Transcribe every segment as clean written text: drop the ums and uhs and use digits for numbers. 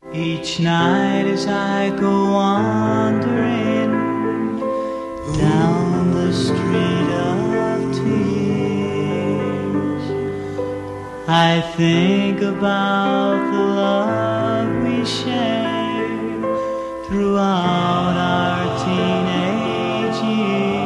Each night as I go wandering down the street of tears, I think about the love we shared throughout our teenage years.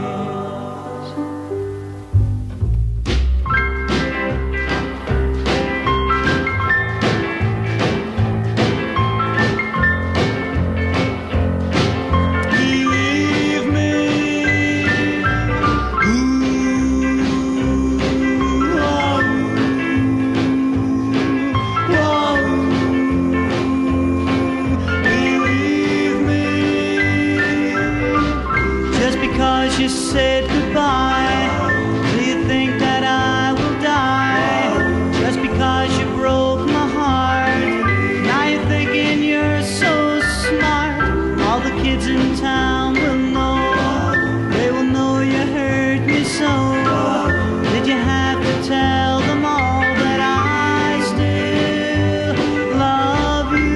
You said goodbye. Do you think that I will die? Just because you broke my heart. Now you're thinking you're so smart. All the kids in town will know. They will know you hurt me so. Did you have to tell them all that I still love you?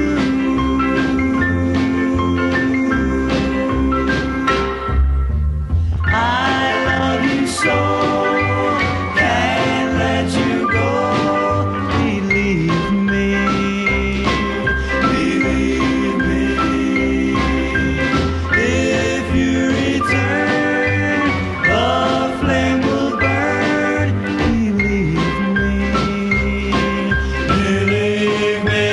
So can't let you go. Believe me, believe me. If you return, the flame will burn. Believe me, believe me.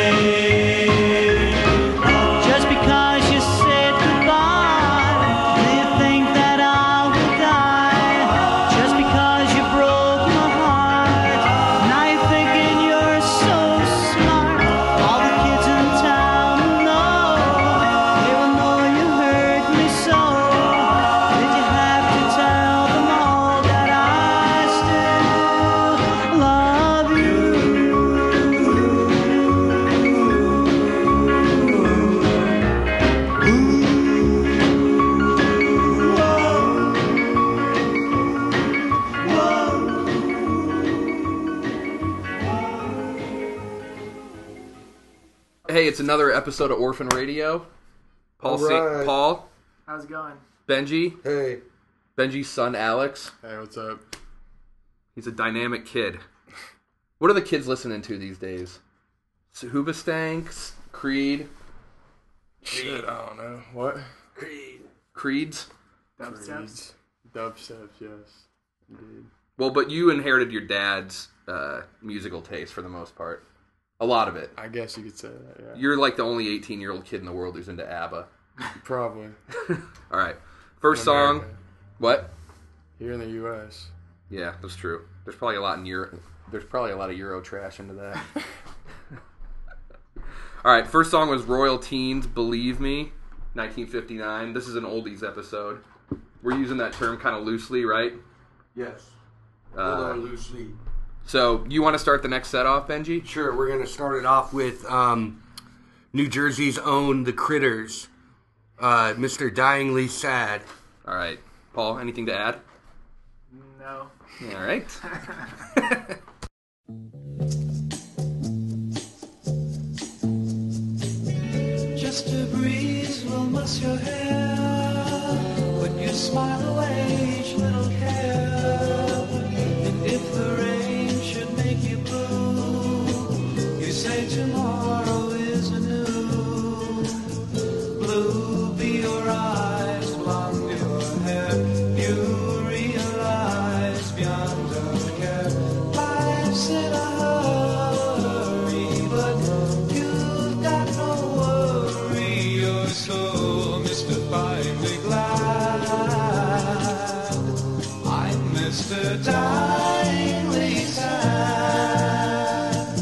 Just because you said goodbye, do you think that I will die? Just because you broke my heart. Now you're thinking you're so smart. All the kids in town will know. They will know you hurt me so. Did you have to tell them all that I still love you? Hey, it's another episode of Orphan Radio. Paul, Alright. Paul, How's it going? Benji, Hey. Benji's son Alex. Hey, what's up? He's a dynamic kid. What are the kids listening to these days? Hoobastank, Creed, Shit, I don't know. What? Creeds. Dubsteps? Dubsteps, yes. Indeed. Well, but you inherited your dad's musical taste for the most part. A lot of it. I guess you could say that, yeah. You're like the only 18-year-old kid in the world who's into ABBA. Probably. All right. First In song. America. What? Here in the U.S. Yeah, that's true. There's probably a lot in Euro. There's probably a lot of Euro trash into that. All right, first song was Royal Teens, Believe Me, 1959. This is an oldies episode. We're using that term kind of loosely, right? Yes. Uh, Hold on loosely. So, you want to start the next set off, Benji? Sure, we're going to start it off with New Jersey's own The Critters, Mr. Dyingly Sad. All right. Paul, anything to add? No. All right. Just a breeze will muss your hair when you smile away each little care. And if the rain should make you blue, you say tomorrow is anew. Blue be your eyes, blonde your hair. You realize beyond a care. Life's in a hurry, but you've got no worry. You're so mystifyingly glad. I'm Mr. Dyingly Sad.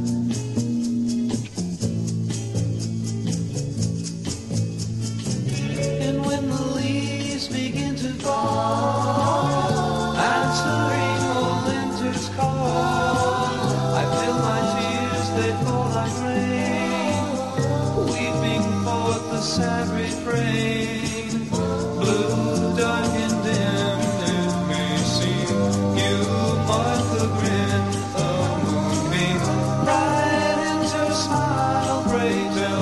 And when the leaves begin to fall, answering old winter's call, I feel my tears, they fall like rain, weeping forth the sad refrain. Blue, dark and dim, it may seem, you mark the grin of moonbeam, right into a smile, break down.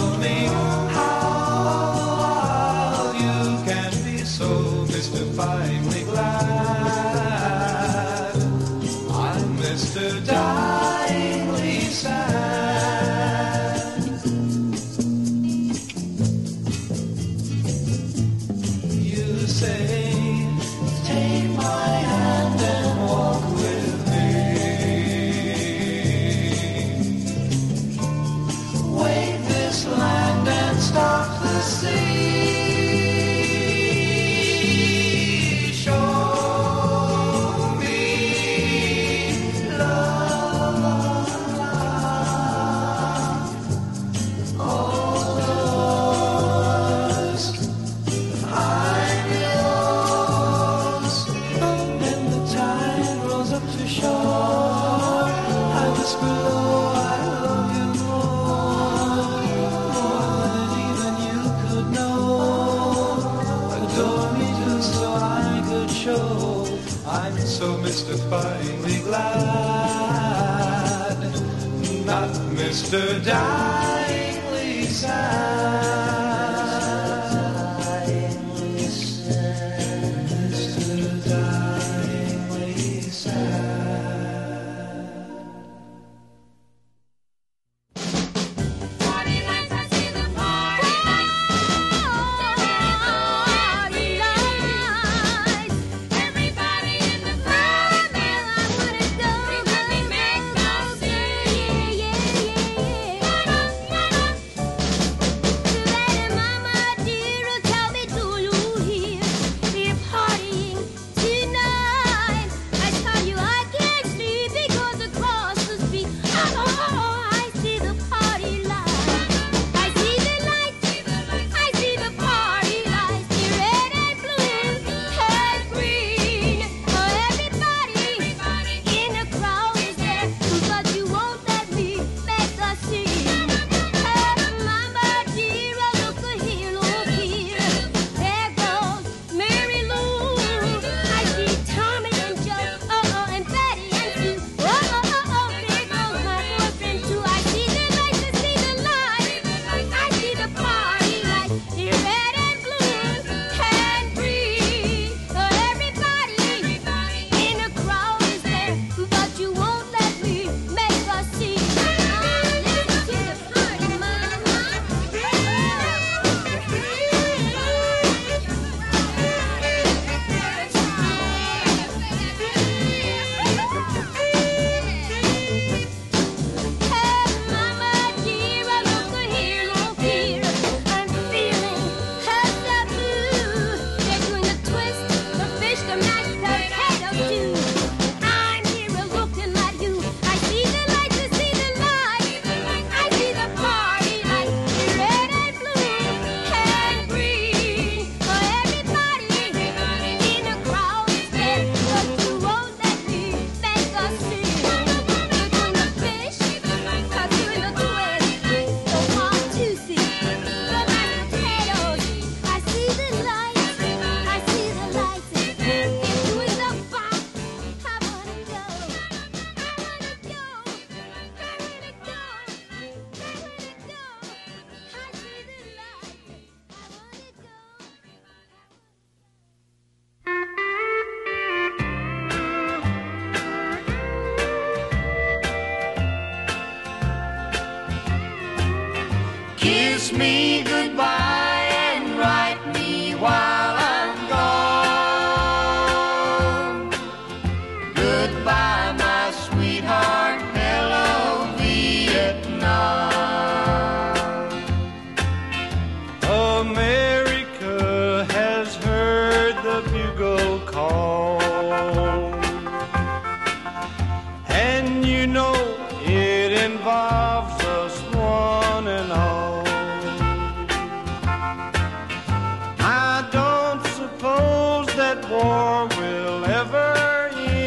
not Mr. Dyingly Sad. Mr. Dyingly Sad. Kiss me goodbye and write me while I'm gone. Goodbye, my sweetheart. Hello, Vietnam. America has heard the bugle call, and you know it involves us one and all. I don't suppose that war will ever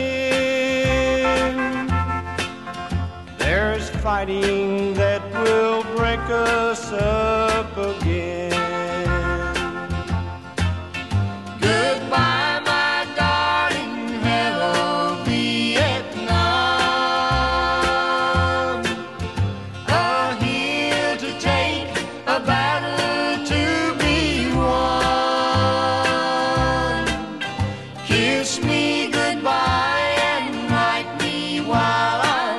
end. There's fighting that will break us up again. Goodbye, my darling. Hello, Vietnam. Here to take a battle to be won. Kiss me goodbye and write me while I'm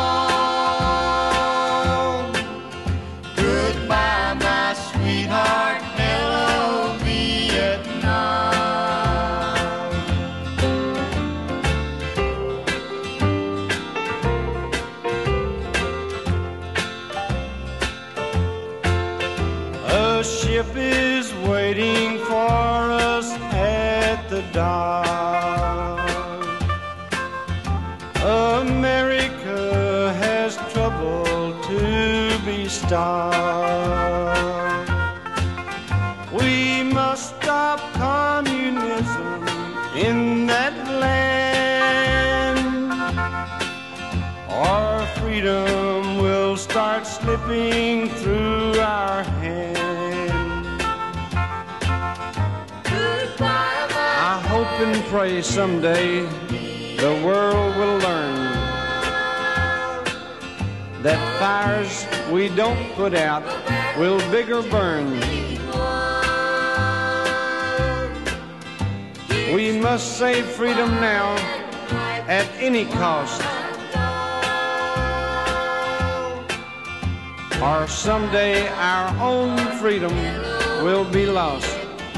gone. Goodbye, my sweetheart. Hello, Vietnam. A ship is waiting for us at the dock. America has trouble to be stopped. We must stop communism in that land, or freedom will start slipping through our hands. I hope and pray someday the world will learn that fires we don't put out will bigger burn. We must save freedom now at any cost, or someday our own freedom will be lost.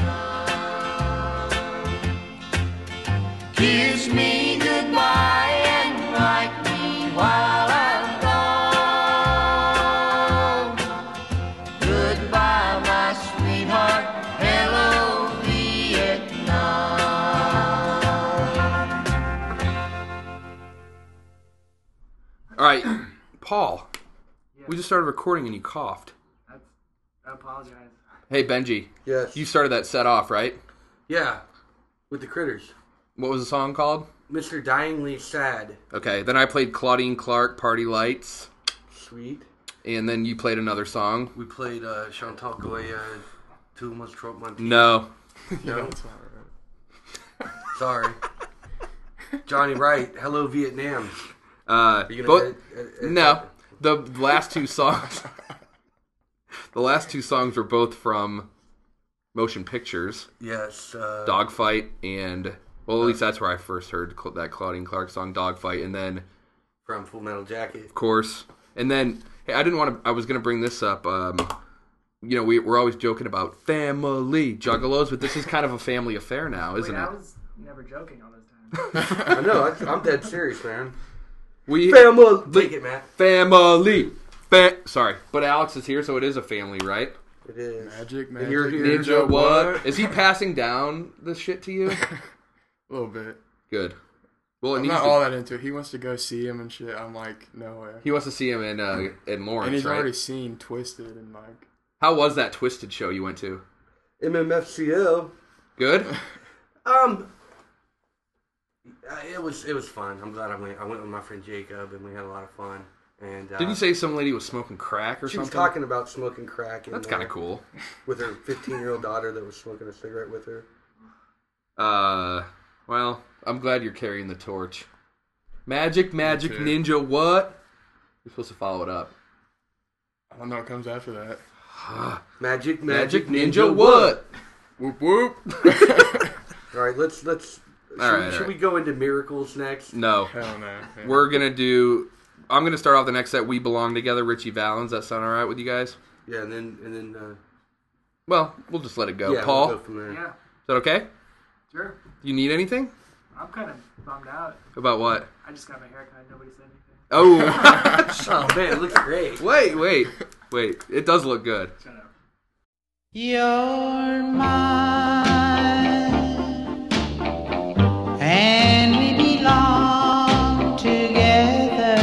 Kiss me goodbye and write me while I'm gone. Goodbye, my sweetheart. Hello, Vietnam. All right, Paul. We just started recording and you coughed. I apologize. Hey, Benji. Yes. You started that set off, right? Yeah. With the Critters. What was the song called? Mr. Dyingly Sad. Okay, then I played Claudine Clark, Party Lights. Sweet. And then you played another song. We played Chantal Goya, Too Much Trump Montana. No. No? That's not right. Sorry. Johnny Wright, Hello Vietnam. But, no. The last two songs... the last two songs were both from motion pictures. Yes. Dogfight and... Well, at least that's where I first heard that Claudine Clark song, Dogfight. And then... From Full Metal Jacket. Of course. And then... Hey, I was going to bring this up. We're always joking about family juggalos, but this is kind of a family affair now, isn't Wait, it? I was never joking all this time. I know, I'm dead serious, man. We Family. Take it, Matt. family. Sorry, but Alex is here, so it is a family, right? It is. Magic, And you're here. Ninja, what? Is he passing down the shit to you? A little bit. Good. Well, it I'm needs not to, all that into it. He wants to go see him and shit. I'm like, no way. he wants to see him in Lawrence, And he's right? already seen Twisted and like. How was that Twisted show you went to? MMFCL. Good? It was fun. I'm glad I went. I went with my friend Jacob, and we had a lot of fun. And Didn't you say some lady was smoking crack or she was something? talking about smoking crack? That's kind of cool. With her 15-year-old daughter that was smoking a cigarette with her. Well, I'm glad you're carrying the torch. Magic, too. ninja, what? You're supposed to follow it up. I don't know what comes after that. Magic, ninja, what? Whoop whoop. All right, let's. Should we go into miracles next? No. Hell no. Yeah. We're gonna I'm gonna start off the next set. We Belong Together, Richie Valens. That sound all right with you guys? Yeah, and then. Well, we'll just let it go. Yeah, Paul, we'll go from there. Yeah, is that okay? sure. You need anything? I'm kind of bummed out. About what? I just got my haircut. Nobody said anything. Oh, Oh man, it looks great. wait. It does look good. Shut up. You're mine, and we belong together.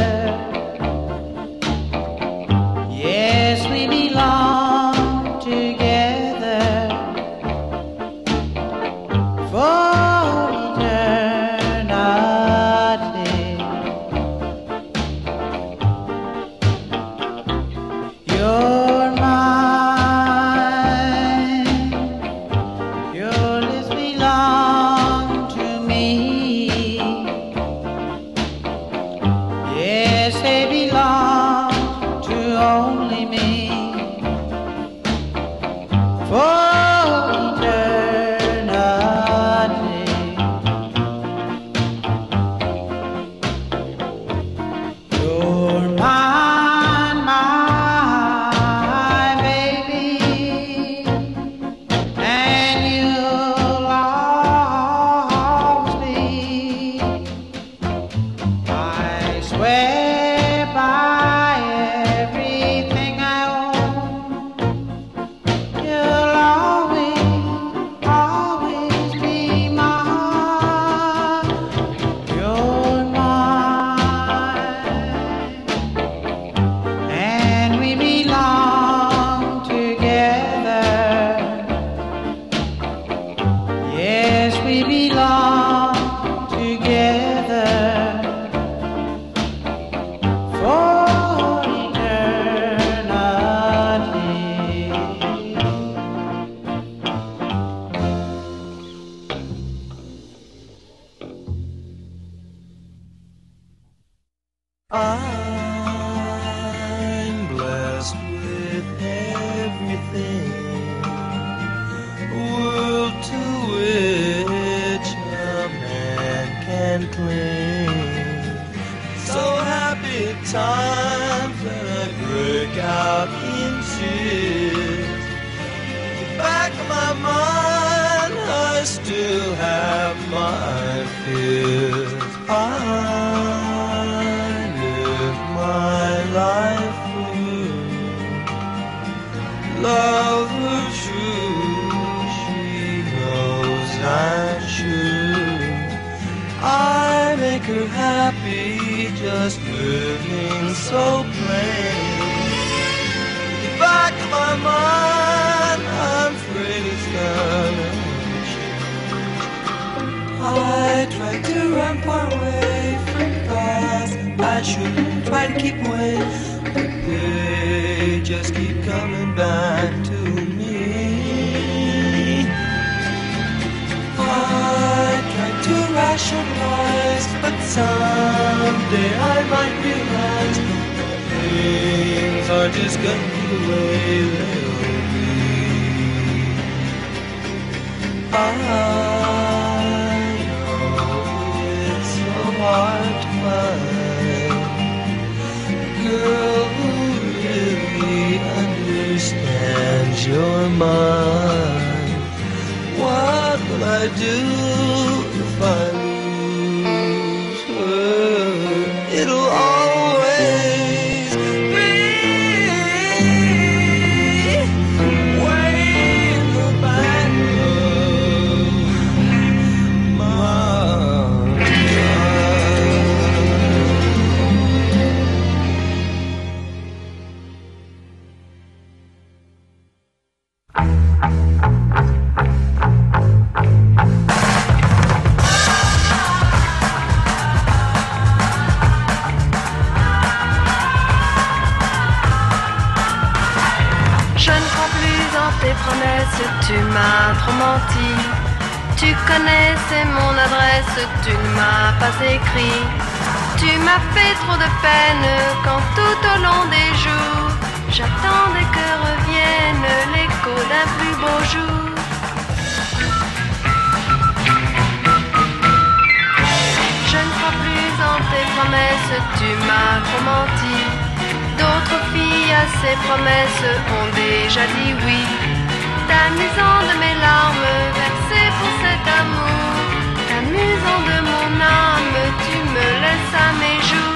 Yes, we belong together for eternity. You're mine, your lips belong to me. Yes, they belong to only me. For eternity. You're mine, my baby, and you'll always be. I swear by everything I my fears. I live my life for you. Love her true, she knows I'm true. I make her happy, just living so plain. In the back of my mind, I'm afraid it's gonna change. I tried to run far away from the past. I shouldn't try to keep away, but they just keep coming back to me. I tried to rationalize, but someday I might realize that things are just gonna be the way they'll be. I know it's so hard to find a girl who really understands your mind. What will I do if I lose her? It'll always be way in the back of my mind. Je ne crois plus en tes promesses, tu m'as trop menti. Tu connaissais mon adresse, tu ne m'as pas écrit. Tu m'as fait trop de peine quand tout au long des jours j'attendais que revienne l'écho d'un plus beau jour. Je ne crois plus en tes promesses, tu m'as trop menti. D'autres filles à ces promesses ont déjà dit oui. T'amusant de mes larmes versées pour cet amour, t'amusant de mon âme, tu me laisses à mes joues.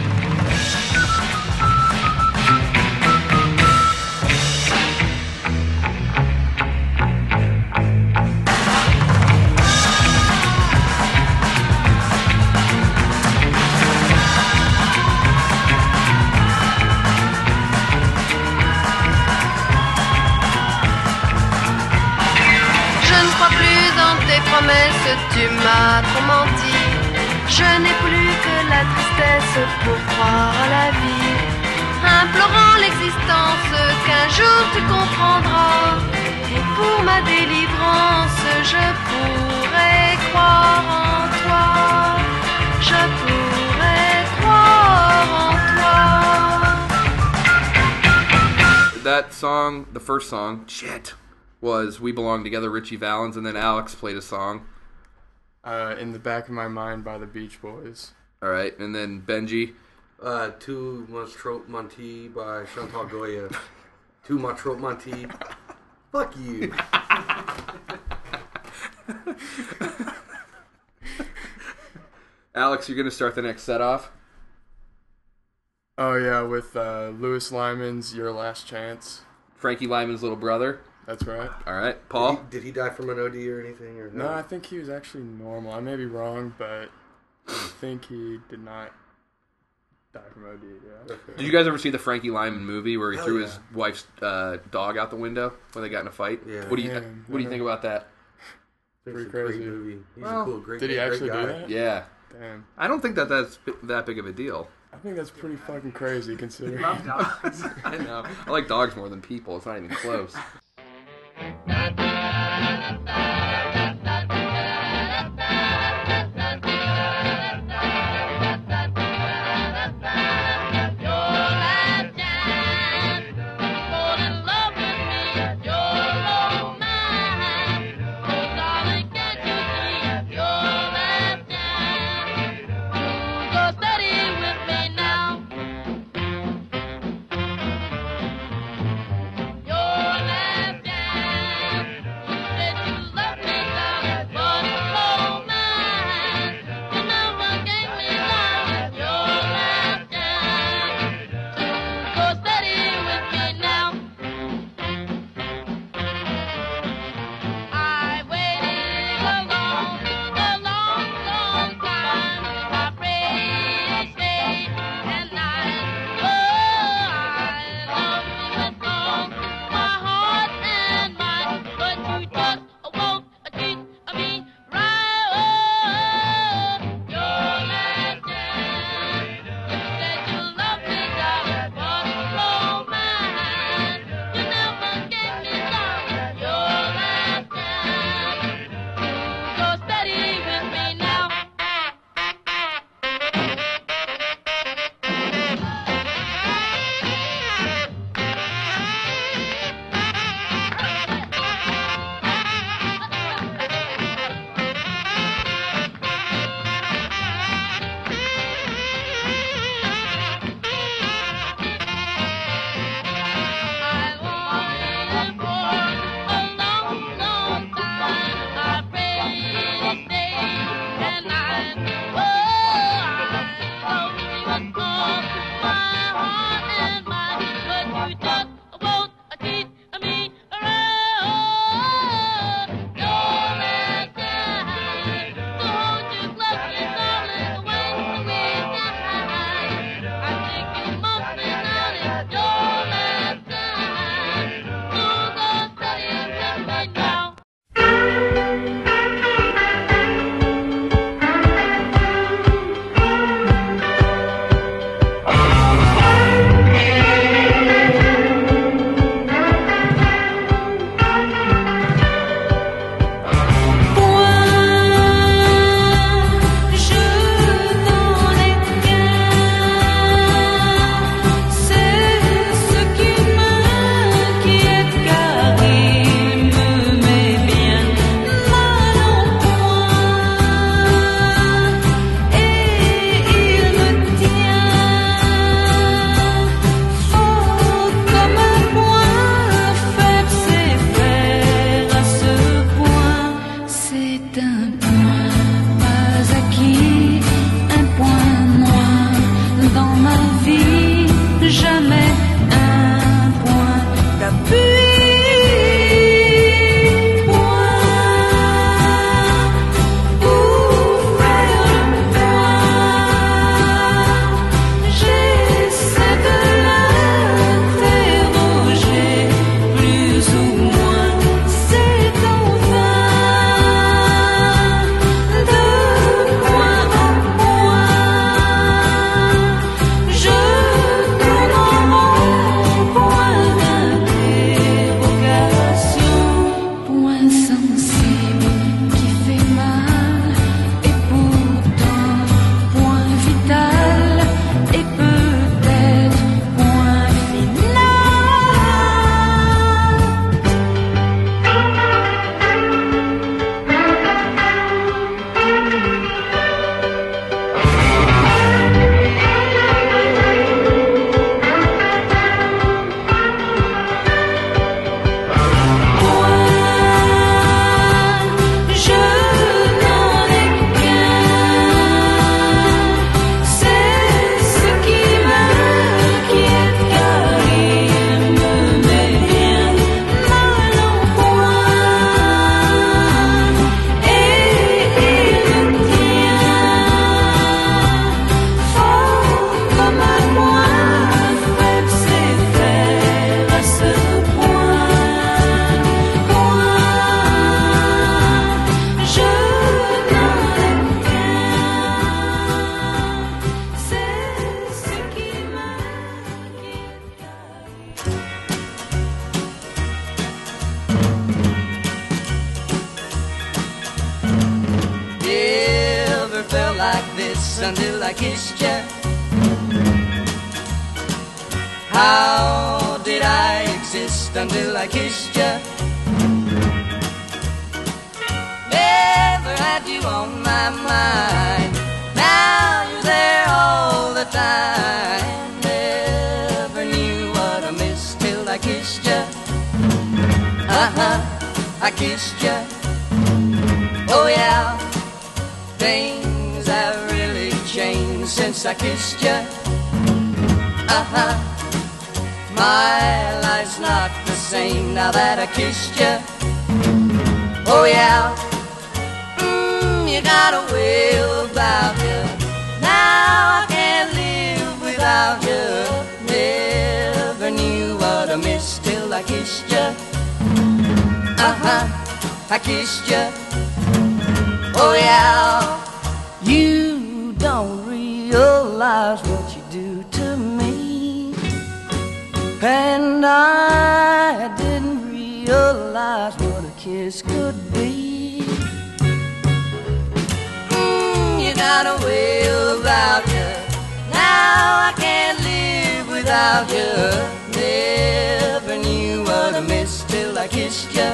Promesse, tu m'as trop menti. Je n'ai plus que la tristesse pour croire à la vie, implorant l'existence qu'un jour tu comprendras. Et pour ma délivrance, je pourrais croire en toi. Je pourrais croire en toi. That song, the first song, was We Belong Together, Richie Valens, and then Alex played a song. In the Back of My Mind by the Beach Boys. All right, and then Benji. Tu m'as trop menti by Chantal Goya. Tu m'as trop menti. Fuck you. Alex, you're going to start the next set off? Oh yeah, with Louis Lyman's Your Last Chance. Frankie Lyman's little brother. That's right. All right, Paul? Did he die from an OD or anything? Or No, I think he was actually normal. I may be wrong, but I think he did not die from OD. Yeah. Okay. Did you guys ever see the Frankie Lyman movie where he Hell threw yeah. his wife's dog out the window when they got in a fight? Yeah. What do you Man, What do you think about that? It's Pretty a great crazy. movie. He's Well, a cool, great Did he great actually guy. do that? Yeah, Damn. I don't think that's that big of a deal. I think that's pretty fucking crazy considering. Love dogs. I know. I like dogs more than people. It's not even close. Your left hand, you said you love you just won't teach me around. Don't let die. To hold you closely, darling, when we die. I'm thinking mostly, darling, don't let die. Who's gonna tell you just right now? Until I kissed you. How did I exist until I kissed you? Never had you on my mind. Now you're there all the time. Never knew what I missed till I kissed you. I kissed you. Oh yeah, things have really changed since I kissed you. My life's not the same now that I kissed you. Oh yeah, you got a way about you. Now I can't live without you. Never knew what I missed till I kissed you. I kissed you. Oh yeah, you don't realize what you do to me, and I didn't realize what a kiss could be. You got a way about you. Now I can't live without you. Never knew what I missed till I kissed you.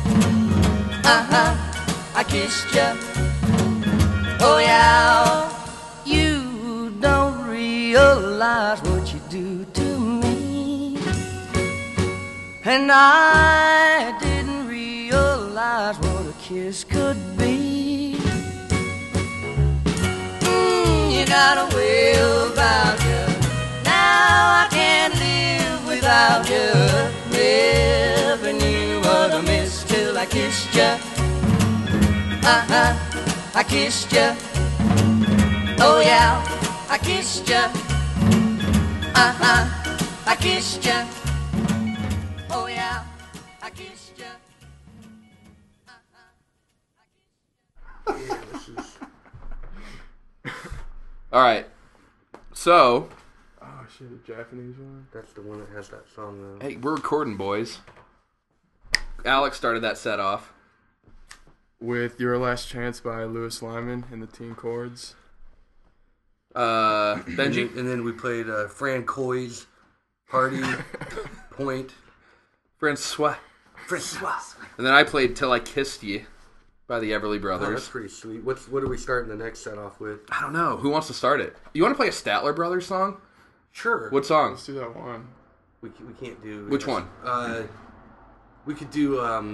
I kissed you. Oh yeah, you don't realize what you do to me, and I didn't realize what a kiss could be. You got a way about you. Now I can't live without without you. Never knew what I missed till I kissed you. I kissed you. Oh yeah, I kissed you. I kissed you. Oh yeah, I kissed you. All right. So, Oh shit, the Japanese one. That's the one that has that song though. hey, we're recording, boys. Alex started that set off. With Your Last Chance by Louis Lyman and the Teen Chords. Benji. And then we played Fran Coy's Party Point. Francois. Francois. And then I played Till I Kissed You by the Everly Oh, Brothers. that's pretty sweet. What are we starting the next set off with? I don't know. Who wants to start it? You want to play a Statler Brothers song? Sure. What song? Let's do that one. We can't do... Which one? We could do...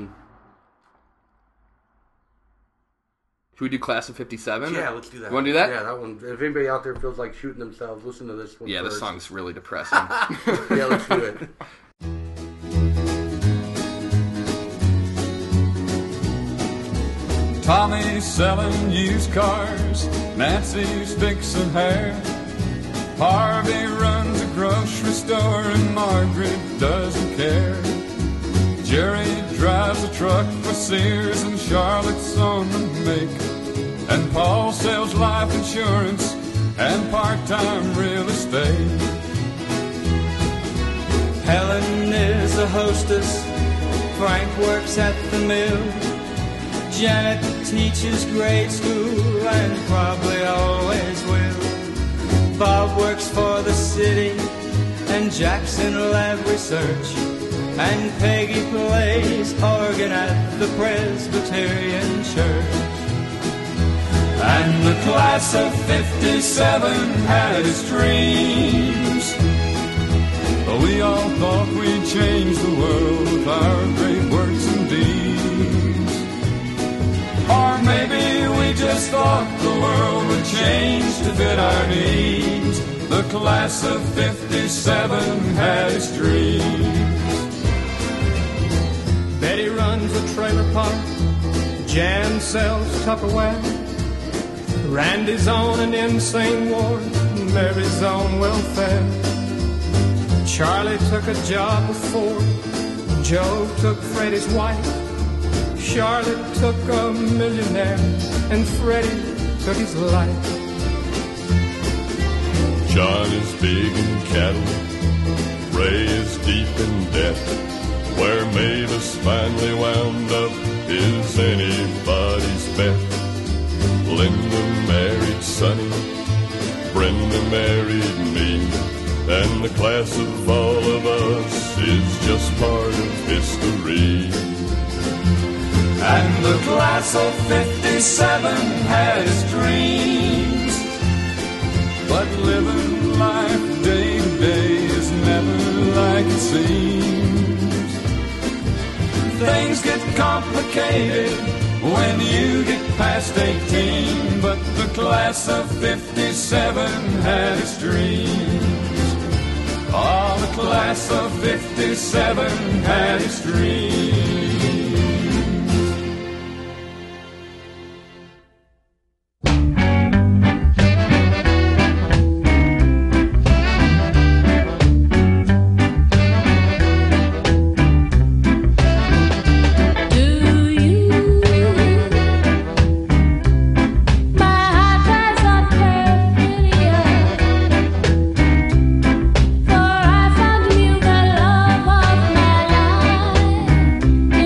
Should we do Class of 57? Yeah, let's do that. You want to do that? Yeah, that one. If anybody out there feels like shooting themselves, listen to this one Yeah, first. this song's really depressing. Yeah, let's do it. Tommy's selling used cars, Nancy's fixing hair, Harvey runs a grocery store and Margaret doesn't care. Jerry drives a truck for Sears and Charlotte's on the make, and Paul sells life insurance and part-time real estate. Helen is a hostess, Frank works at the mill, Janet teaches grade school and probably always will. Bob works for the city and Jack's in lab research, and Peggy plays organ at the Presbyterian Church. And the class of 57 had its dreams. We all thought we'd change the world with our great works and deeds. Or maybe we just thought the world would change to fit our needs. The class of 57 had its dreams. Betty runs a trailer park, Jan sells Tupperware, Randy's on an insane ward, Mary's on welfare. Charlie took a job before, Joe took Freddie's wife, Charlotte took a millionaire, and Freddie took his life. John is big in cattle, Ray is deep in debt. Where Mavis finally wound up is anybody's bet. Linda married Sonny, Brenda married me, and the class of all of us is just part of history. And the class of 57 had its dreams, but living life day to day is never like it seems. Things get complicated when you get past 18, but the class of 57 had its dreams. Oh, the class of 57 had its dreams. For I found you the love of my life.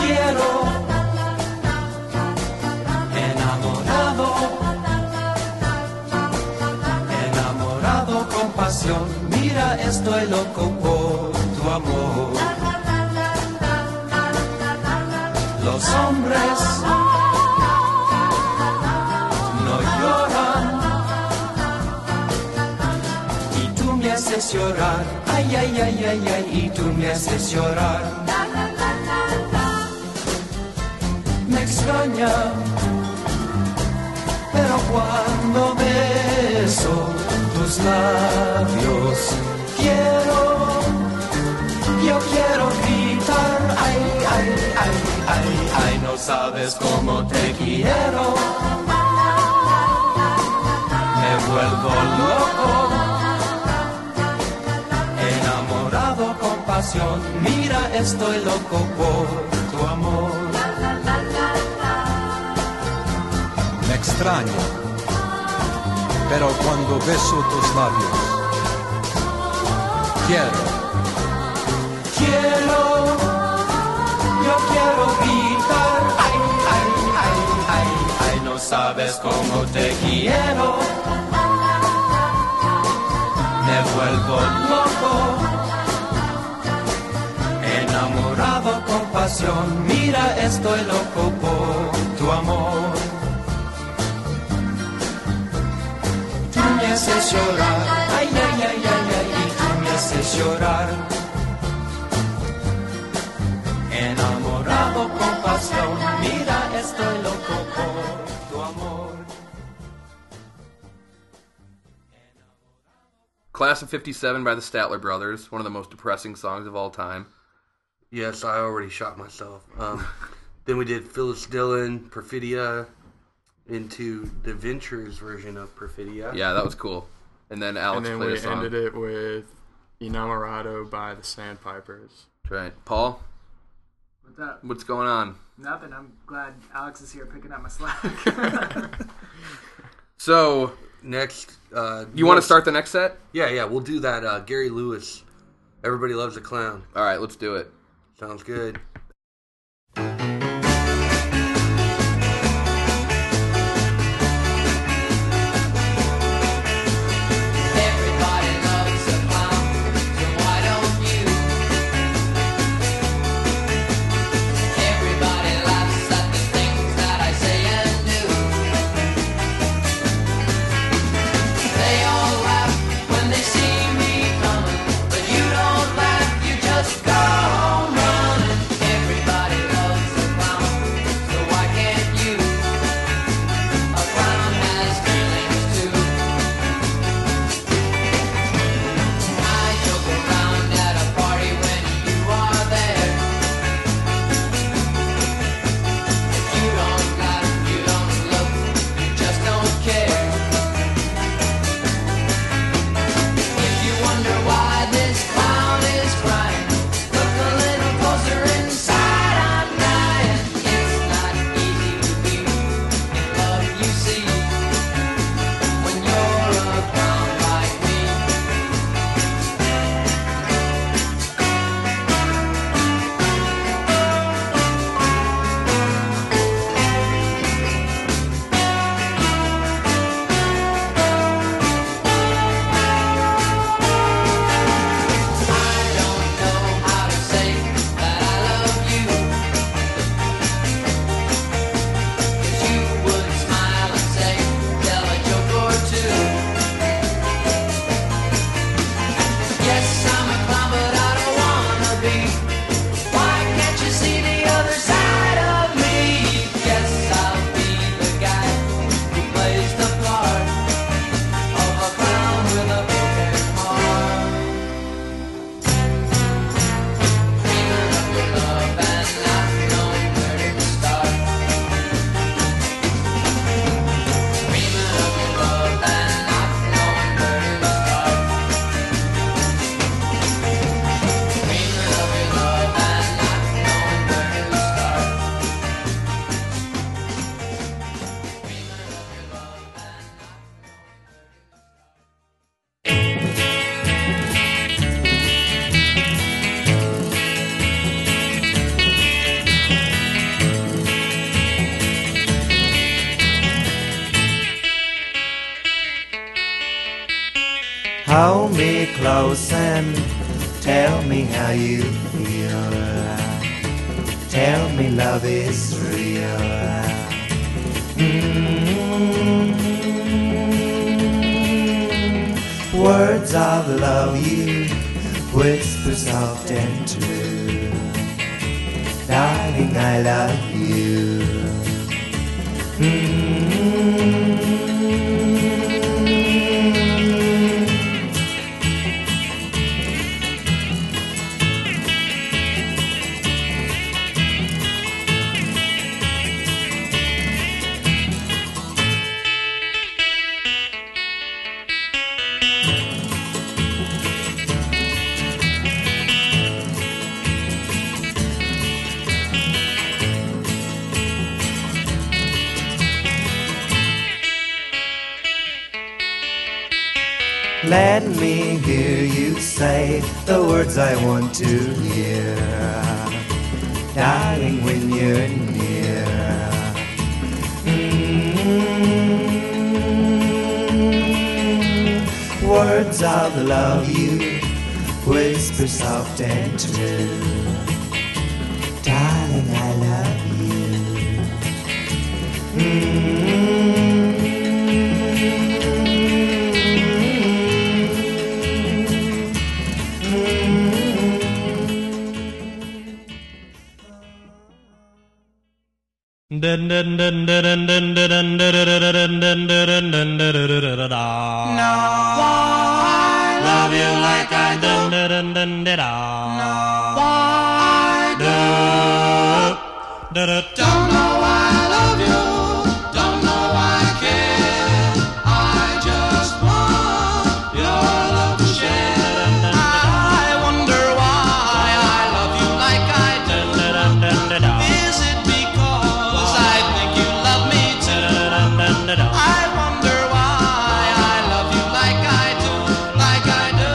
quiero. Enamorado, enamorado con pasión. Mira, estoy loco por tu amor. Los hombres no lloran y tú me haces llorar. Ay, ay, ay, ay, ay, y tú me haces llorar. Me extraña, pero cuando beso tus labios yo quiero gritar. Ay, ay, ay, ay, ay, no sabes cómo te quiero. Me vuelvo loco, enamorado con pasión. Mira, estoy loco por tu amor. Me extraño, pero cuando beso tus labios, quiero, yo quiero gritar. Ay, ay, ay, ay, ay, no sabes cómo te quiero. Me vuelvo loco, enamorado con pasión. Mira, estoy loco por tu amor. Tú me haces llorar, ay, ay, ay, ay, ay, y tú me haces llorar. Enamorado con pasión, mira, estoy loco por tu amor. Class of 57 by the Statler Brothers, one of the most depressing songs of all time. Yes, I already shot myself. Then we did Phyllis Dillon, Perfidia, into the Ventures version of Perfidia. Yeah, that was cool. And then Alex And then played we a song. ended it with Enamorado by the Sandpipers. That's right. Paul, What's up? what's going on? Nothing. I'm glad Alex is here picking up my slack. So, Next, you want to start the next set? Yeah, we'll do that. Gary Lewis, Everybody Loves a Clown. All right, let's do it. Sounds good. Everybody loves a clown, so why don't you? Everybody laughs at the things that I say and do. They all laugh when they see me coming, but you don't laugh, you just go on running. Hold me close and tell me how you feel. Tell me love is real. Words of love you whisper soft and true. Darling, I love you. Let me hear you say the words I want to hear. Darling, when you're near. Words of love you whisper soft and true. Darling, I love I love you like I do. Don't know why I love you. Don't know why I care. I just want your love to share. I wonder why I love you like I do. Is it because I think you love me too? I wonder why I love you like I do, like I do.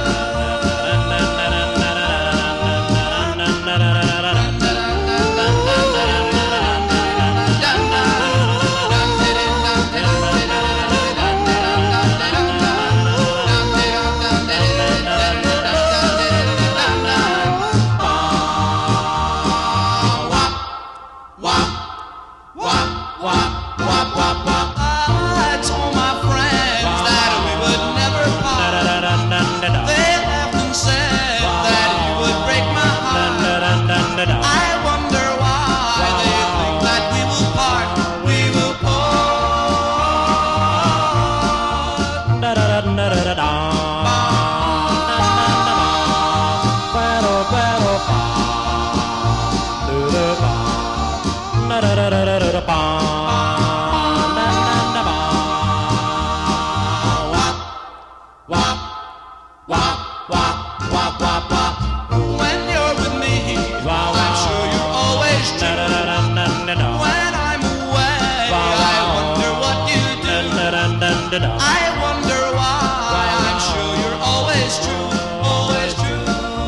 I told my friends that we would never part. They often said that you would break my heart. I wonder why they think that we will part. We will When you're with me, I'm sure you're always true. When I'm away, I wonder what you do. I wonder why, I'm sure you're always true, always true.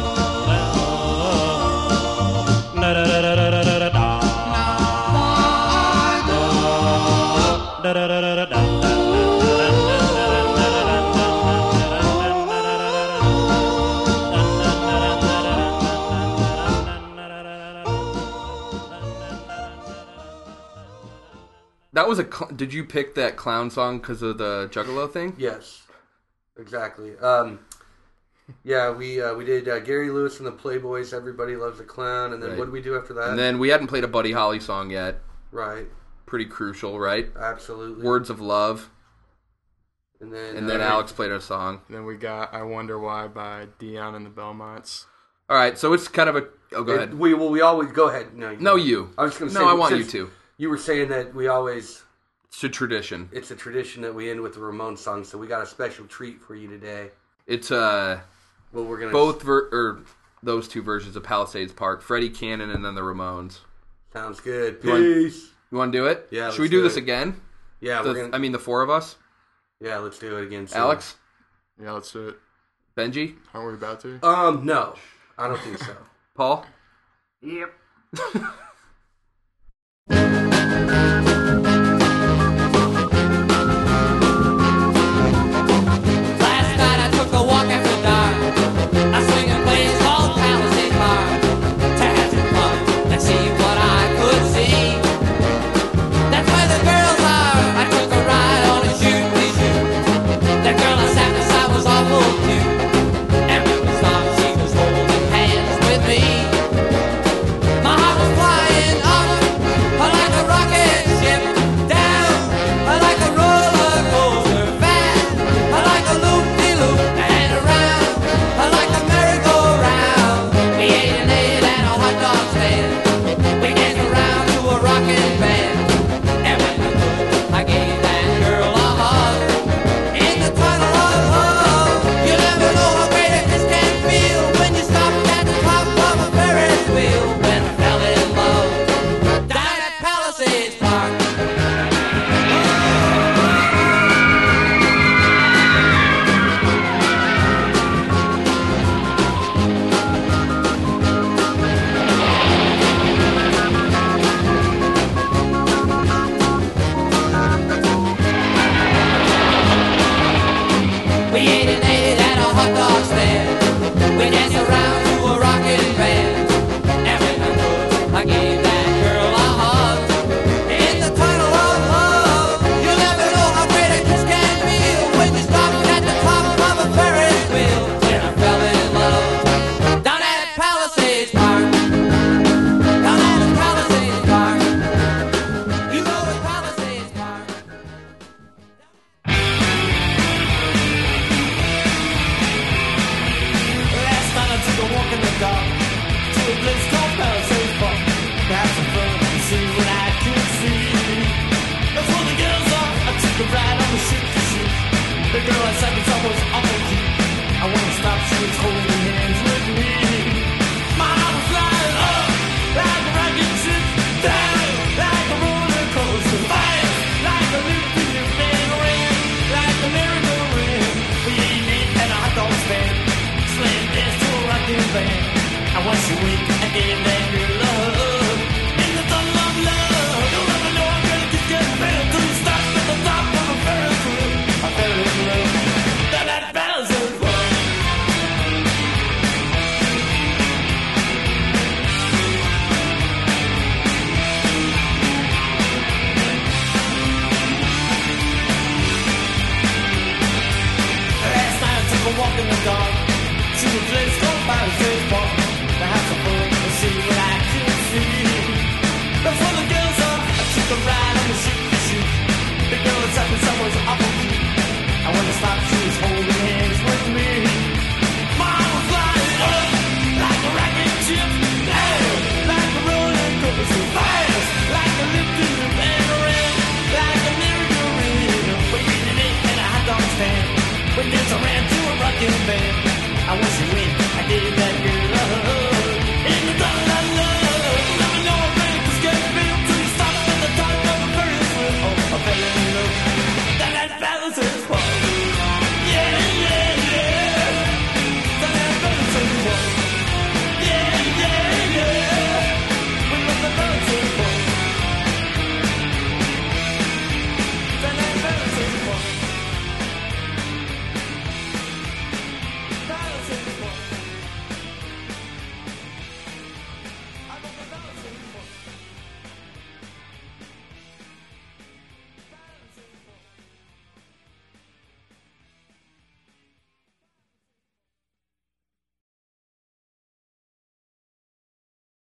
That was did you pick that clown song because of the Juggalo thing? Yes, exactly. Yeah, we did Gary Lewis and the Playboys, Everybody Loves a Clown, and then Right. what did we do after that? And then we hadn't played a Buddy Holly song yet. Right. Pretty crucial, right? Absolutely. Words of Love. And then Alex played a song. Then we got I Wonder Why by Dion and the Belmonts. All right, so it's kind of a... Oh, go ahead. We always... Go ahead. No, you. I was going to say... No, I want you to. You were saying that we always... It's a tradition. It's a tradition that we end with the Ramones song, so we got a special treat for you today. It's well, we're gonna those two versions of Palisades Park, Freddie Cannon and then the Ramones. Sounds good. Peace. You want to do it? Yeah. Should we do this again? Yeah, the four of us. Yeah, let's do it again. Alex. Yeah, let's do it. Benji. Aren't we about to? No, I don't think so. Paul. Yep. Last night I took a walk And once a week I gave them your love.